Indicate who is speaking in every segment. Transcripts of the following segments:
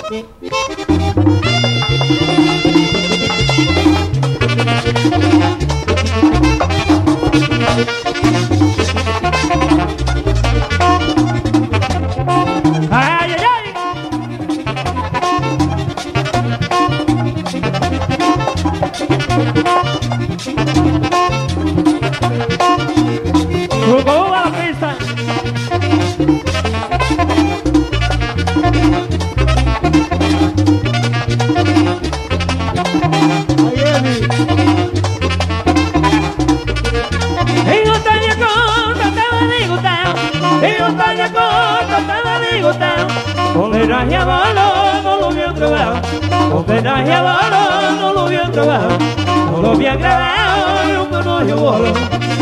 Speaker 1: Homenaje a Bala, no lo habían grabado. Homenaje a Bala, no lo habían grabado. No lo habían grabado, homenaje a Bala.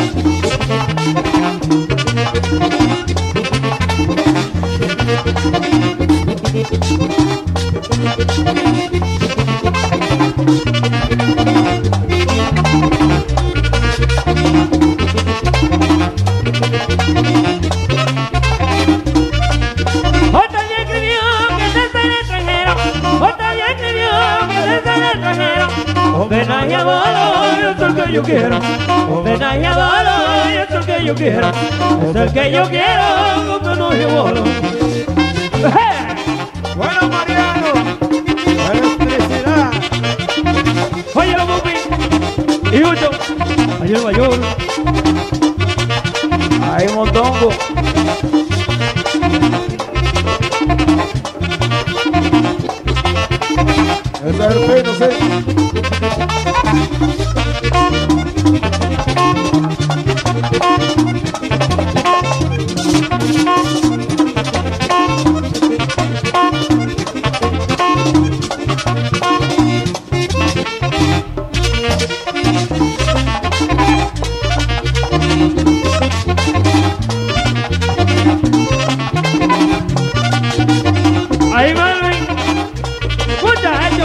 Speaker 1: Homenaje a Bala, es el que yo quiero. Homenaje a Bala, es el que yo quiero. Es el que yo quiero, homenaje a Bala.
Speaker 2: Bueno, Mariano, electricidad.
Speaker 1: Oye, la Bubi, y Ucho, allá el mayor.
Speaker 2: Ahí Mondongo. Ese es el pino, sí.
Speaker 1: Ahí Melvin, muchachos.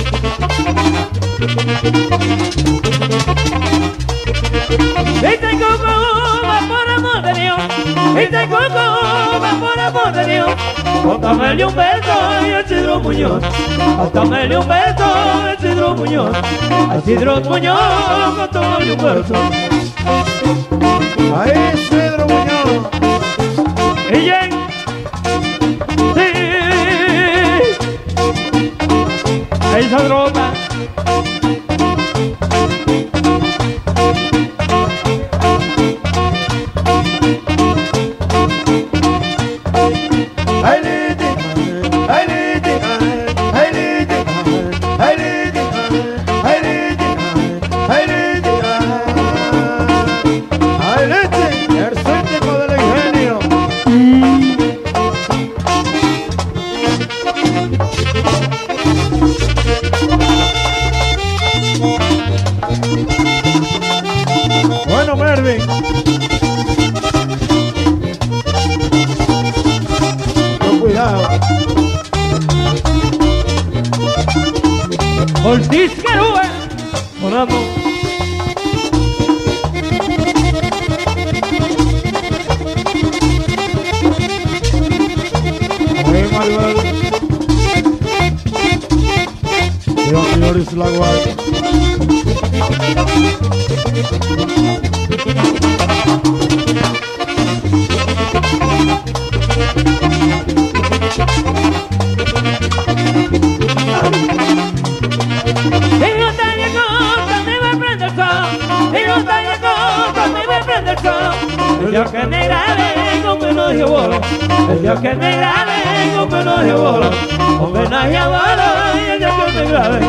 Speaker 1: Este coco va por amor de Dios. Este coco va por amor de Dios. Bótamele un beso a Isidro Muñoz. Bótamele un beso a Isidro Muñoz. A Isidro Muñoz, bótamele un beso.
Speaker 2: Ahí Isidro Muñoz.
Speaker 1: Y Jen, sí, esa droga.
Speaker 2: Bueno, Mervin. Con cuidado.
Speaker 1: Ortiz Querube, sonando.
Speaker 2: Ahí Maribel. Dios señores la guardia.
Speaker 1: El día que me grabe, homenaje a Bala. El día que me grabe, homenaje a Bala. Homenaje a Bala y el día que me grabe.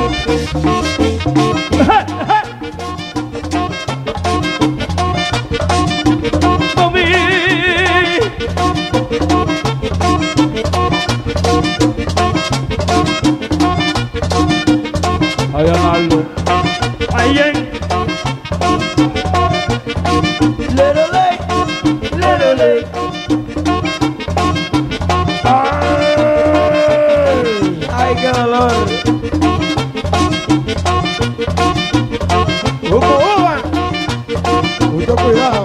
Speaker 1: Mami.
Speaker 2: Ahí Arnaldo.
Speaker 1: Ahí en
Speaker 2: ¡Ay, qué dolor! ¡Uva! Mucho cuidado.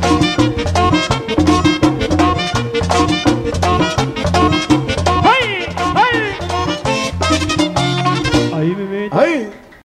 Speaker 1: ¡ay!
Speaker 2: Ahí.